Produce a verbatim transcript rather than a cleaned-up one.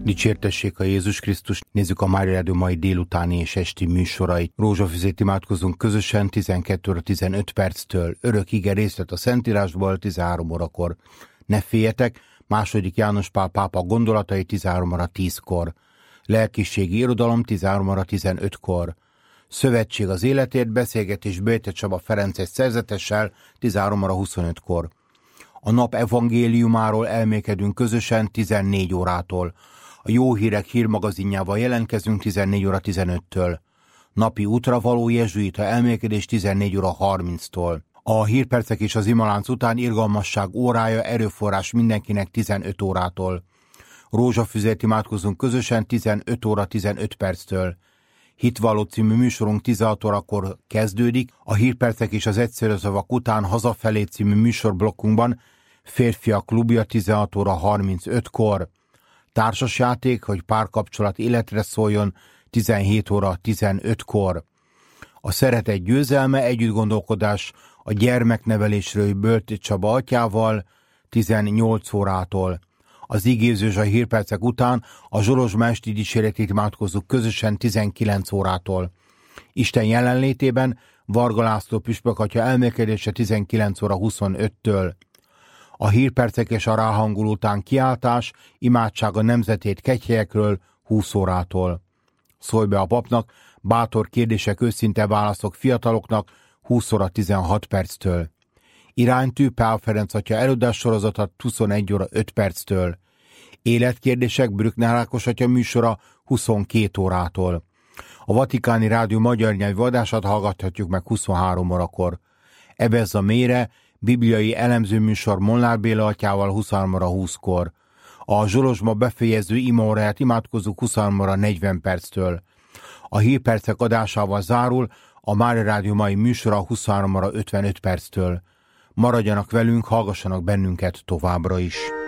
Dicsértessék a Jézus Krisztus, nézzük a Mária Rádió mai délutáni és esti műsorait. Rózsafüzét imádkozunk közösen tizenkét óra tizenöt perctől. Örök ige részlet a Szentírásból tizenhárom órakor. Ne féljetek, második János Pál pápa gondolatai tizenhárom óra tízkor. Lelkiségi irodalom tizenhárom óra tizenötkor. Szövetség az életért, beszélgetés Böjte Csaba Ferences szerzetessel tizenhárom óra huszonötkor. A nap evangéliumáról elmékedünk közösen tizennégy órától. A Jó Hírek hírmagazinjával jelentkezünk tizennégy óra tizenöttől. Napi útravaló jezsuita elmékedés tizennégy óra harminctól. A hírpercek és az imalánc után irgalmasság órája, erőforrás mindenkinek tizenöt órától. Rózsafüzet imádkozunk közösen tizenöt óra tizenöt perctől. Hitvalló című műsorunk tizenhat órakor kezdődik, a hírpercek és az egyszerű szavak után Hazafelé című műsorblokkunkban Férfiak klubja tizenhat óra harmincötkor. Társasjáték, hogy párkapcsolat életre szóljon tizenhét óra tizenötkor. A szeretet győzelme, együttgondolkodás a gyermeknevelésről Böjte Csaba atyával tizennyolc órától. Az igézős a hírpercek után a Zsolozsma esti dicséretét imádkozzuk közösen tizenkilenc órától. Isten jelenlétében Varga László püspök atya elmékedése tizenkilenc óra huszonöttől. A hírpercek és a ráhangoló után kiáltás, imádság a nemzetét kegyhelyekről húsz órától. Szólj be a papnak, bátor kérdések, őszinte válaszok fiataloknak húsz óra tizenhat perctől. Iránytű Pál Ferenc atya előadás sorozata huszonegy óra öt perctől. Életkérdések Brückner Ákos atya műsora huszonkét órától. A Vatikáni Rádió magyar nyelvű adását hallgathatjuk meg huszonhárom órakor. Ebezz a mélyre bibliai elemző műsor Molnár Béla atyával huszonhárom óra húszkor. A Zsolozsma befejező imaóráját imádkozzuk huszonhárom óra negyven perctől. A hírpercek adásával zárul a Mária Rádió mai műsora huszonhárom óra ötvenöt perctől. Maradjanak velünk, hallgassanak bennünket továbbra is.